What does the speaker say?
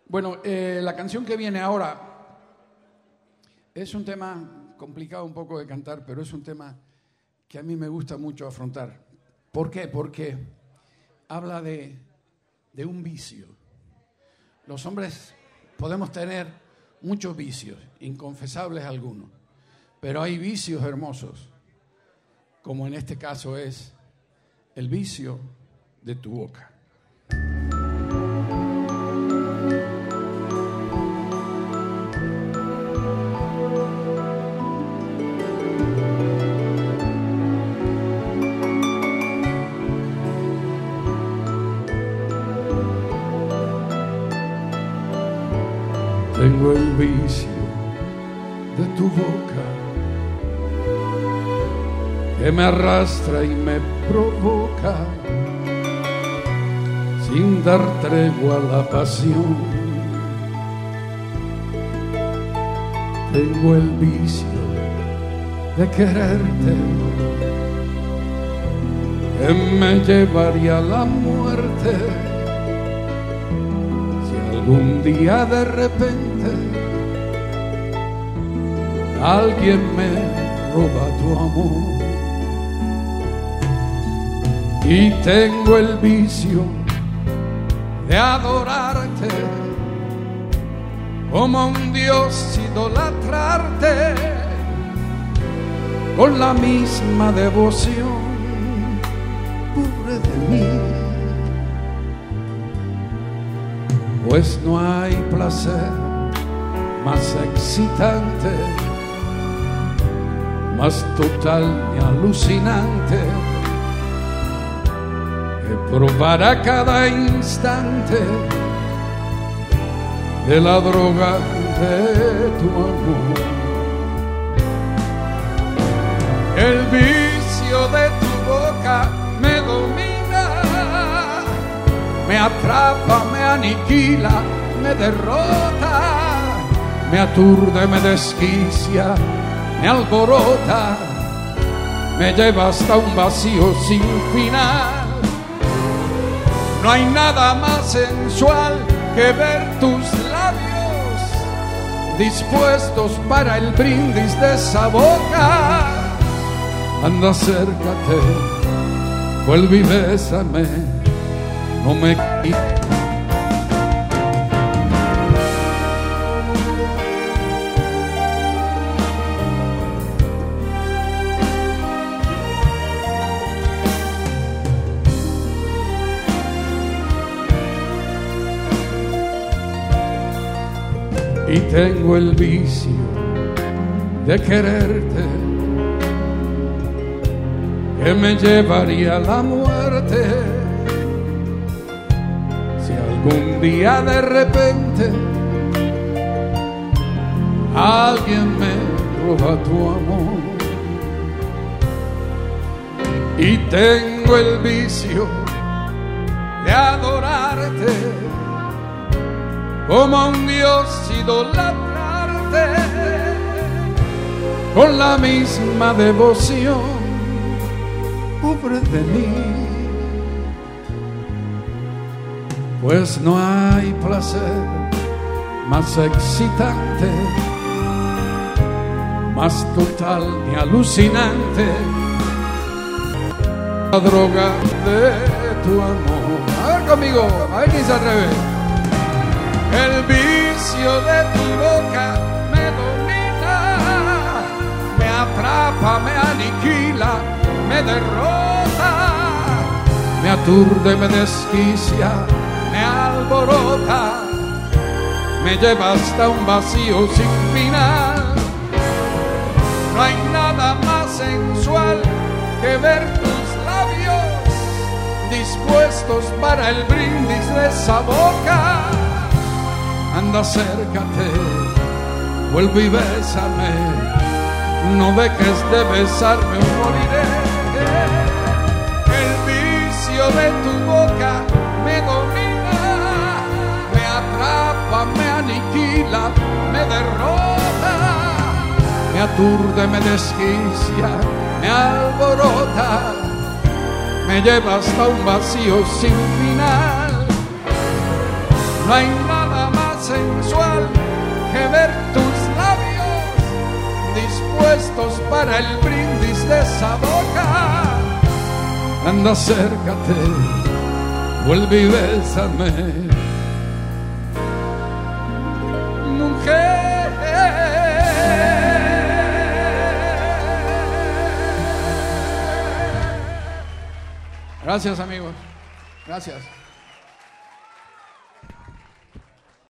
Bueno, la canción que viene ahora es un tema complicado un poco de cantar, pero es un tema que a mí me gusta mucho afrontar. ¿Por qué? Porque habla de un vicio. Los hombres podemos tener muchos vicios, inconfesables algunos, pero hay vicios hermosos, como en este caso es el vicio de tu boca. Tengo el vicio de tu boca que me arrastra y me provoca sin dar tregua a la pasión. Tengo el vicio de quererte que me llevaría a la muerte si algún día de repente alguien me roba tu amor. Y tengo el vicio de adorarte como un dios, idolatrarte con la misma devoción. Pobre de mí, pues no hay placer más excitante, más total y alucinante que probar a cada instante de la droga de tu amor. El vicio de tu boca me domina, me atrapa, me aniquila, me derrota, me aturde, me desquicia, me alborota, me lleva hasta un vacío sin final. No hay nada más sensual que ver tus labios dispuestos para el brindis de esa boca. Anda, acércate, vuelve y bésame, no me quites. Y tengo el vicio de quererte que me llevaría a la muerte si algún día de repente alguien me roba tu amor. Y tengo el vicio de adorarte como un dios, idolatrarte con la misma devoción. Pobre de mí, pues no hay placer más excitante, más total ni alucinante, la droga de tu amor. A ver conmigo, a ver quién se atreve. El vicio de tu boca me domina, me atrapa, me aniquila, me derrota, me aturde, me desquicia, me alborota, me lleva hasta un vacío sin final. No hay nada más sensual que ver tus labios dispuestos para el brindis de esa boca. Anda, acércate, vuelve y bésame, no dejes de besarme o moriré. El vicio de tu boca me domina, me atrapa, me aniquila, me derrota, me aturde, me desquicia, me alborota, me lleva hasta un vacío sin final. No hay nada más sensual que ver tus labios dispuestos para el brindis de esa boca. Anda, acércate, vuelve y bésame, mujer. Gracias, amigos. Gracias.